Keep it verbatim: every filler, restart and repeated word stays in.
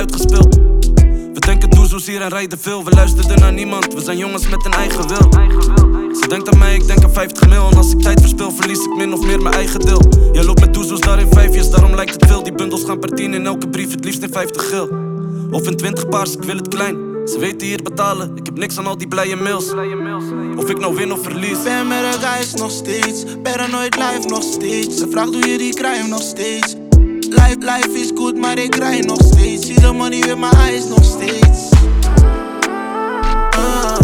uitgespeeld. We denken doezoes hier en rijden veel. We luisterden naar niemand, we zijn jongens met een eigen wil. Ze denkt aan mij, ik denk aan vijftig mil. En als ik tijd verspil, verlies ik min of meer mijn eigen deel. Jij loopt met doezoes daar in vijfjes, daarom lijkt het veel. Die bundels gaan per tien in elke brief, het liefst in vijftig geel. Of in twintig paars, ik wil het klein. Ze weten hier betalen, ik heb niks aan al die blije mails. Of ik nou win of verlies. Ben met de guys nog steeds, paranoid life nog steeds. Ze vraagt hoe je die crime nog steeds. Life, life is good, maar ik rij nog steeds. Zie de money in mijn eyes nog steeds. uh.